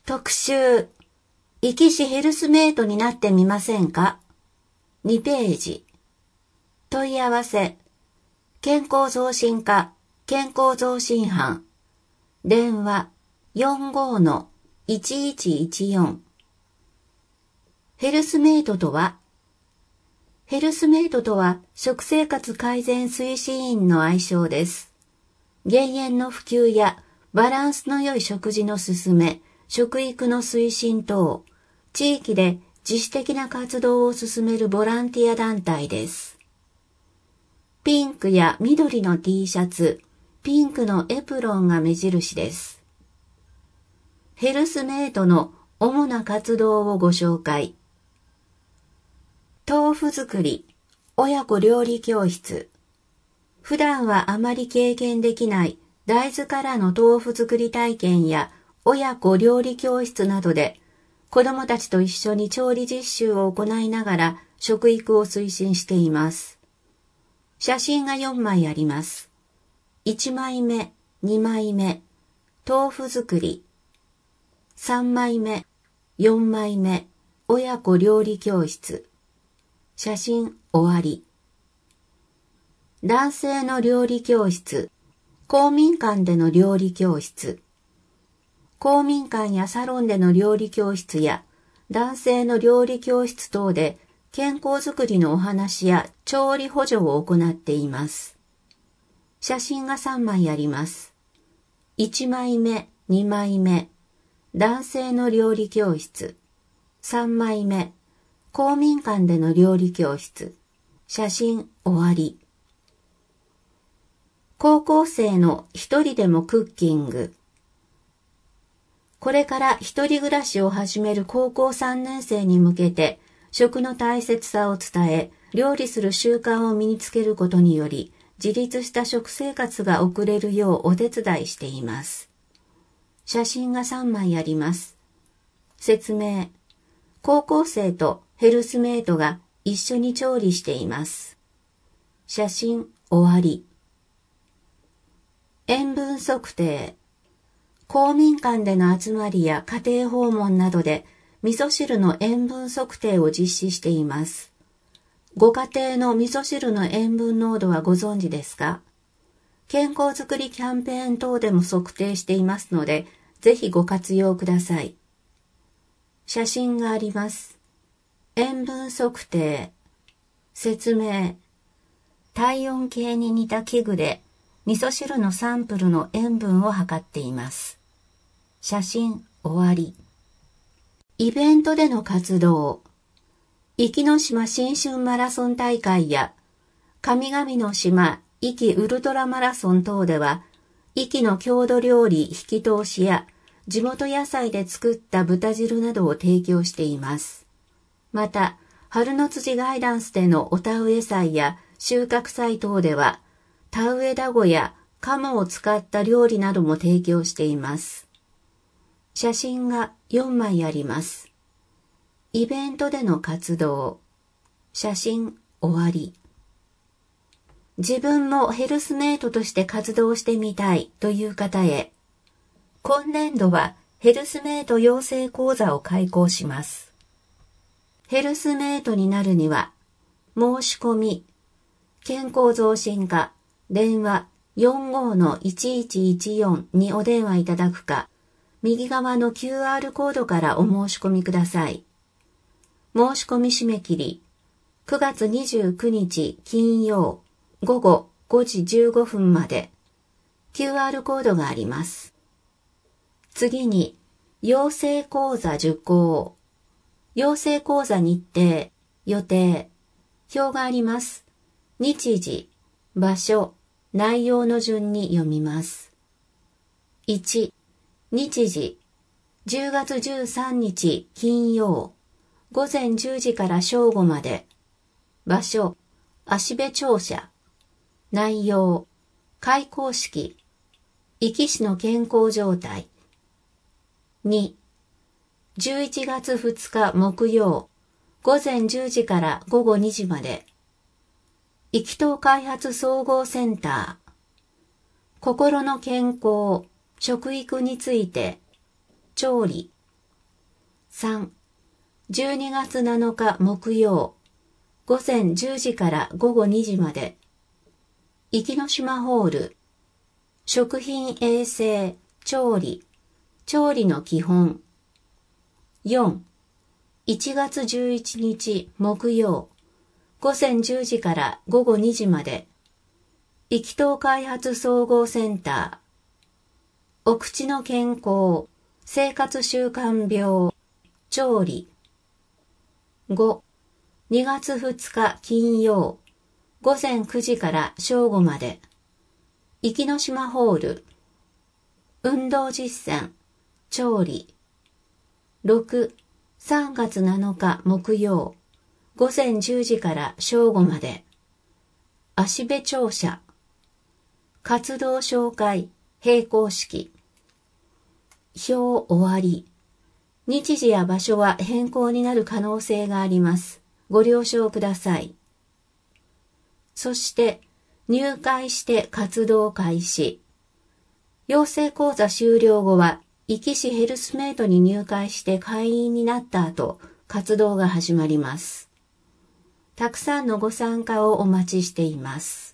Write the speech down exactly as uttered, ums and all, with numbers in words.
特集、生き死ヘルスメイトになってみませんか？にページ。問い合わせ、健康増進課、健康増進班。電話、よんごーいちいちいちよん。ヘルスメイトとは？ヘルスメイトとは食生活改善推進員の愛称です。減塩の普及やバランスの良い食事の勧め、食育の推進等、地域で自主的な活動を進めるボランティア団体です。ピンクや緑の T シャツ、ピンクのエプロンが目印です。ヘルスメイトの主な活動をご紹介。豆腐作り、親子料理教室。普段はあまり経験できない大豆からの豆腐作り体験や親子料理教室などで子どもたちと一緒に調理実習を行いながら食育を推進しています。写真がよんまいあります。いちまいめ、にまいめ、豆腐作り。さんまいめ、よんまいめ、親子料理教室。写真終わり。男性の料理教室、公民館での料理教室。公民館やサロンでの料理教室や男性の料理教室等で健康づくりのお話や調理補助を行っています。写真がさんまいあります。いちまいめ、にまいめ、男性の料理教室。さんまいめ、公民館での料理教室。写真終わり。高校生の一人でもクッキング。これから一人暮らしを始める高校さんねん生に向けて食の大切さを伝え、料理する習慣を身につけることにより自立した食生活が送れるようお手伝いしています。写真がさんまいあります。説明。高校生とヘルスメイトが一緒に調理しています。写真終わり。塩分測定。公民館での集まりや家庭訪問などで味噌汁の塩分測定を実施しています。ご家庭の味噌汁の塩分濃度はご存知ですか？健康づくりキャンペーン等でも測定していますので、ぜひご活用ください。写真があります。塩分測定。説明。体温計に似た器具で味噌汁のサンプルの塩分を測っています。写真終わり。イベントでの活動。壱岐の島新春マラソン大会や神々の島壱岐ウルトラマラソン等では、壱岐の郷土料理引き通しや地元野菜で作った豚汁などを提供しています。また、春の辻ガイダンスでのお田植え祭や収穫祭等では、田植えだごや鴨を使った料理なども提供しています。写真がよんまいあります。イベントでの活動。写真終わり。自分もヘルスメイトとして活動してみたいという方へ。今年度はヘルスメイト養成講座を開講します。ヘルスメイトになるには、申し込み、健康増進課、電話 よんごーいちいちいちよん にお電話いただくか、右側の キューアール コードからお申し込みください。申し込み締め切り、くがつにじゅうくにち金曜午後ごじじゅうごふんまで、キューアール コードがあります。次に、養成講座受講。養成講座日程、予定、表があります。日時、場所、内容の順に読みます。いち、日時、じゅうがつじゅうさんにち金曜、ごぜんじゅうじから正午まで。場所、芦部庁舎。内容、開講式、壱岐市の健康状態。に、じゅういちがつふつか木曜、ごぜんじゅうじからごごにじまで。壱岐島開発総合センター。心の健康、食育について、調理、 さん、じゅうにがつなのか木曜、午前じゅうじから午後にじまで、壱岐島ホール、食品衛生、調理、調理の基本。よん、いちがつじゅういちにち木曜、午前じゅうじから午後にじまで、壱岐島開発総合センター、お口の健康、生活習慣病、調理。ご、にがつふつか金曜、午前くじから正午まで、壱岐島ホール、運動実践、調理。ろく、さんがつなのか木曜、午前じゅうじから正午まで、芦部庁舎、活動紹介、閉講式。表終わり。日時や場所は変更になる可能性があります。ご了承ください。そして、入会して活動開始。養成講座終了後は、壱岐市ヘルスメイトに入会して会員になった後、活動が始まります。たくさんのご参加をお待ちしています。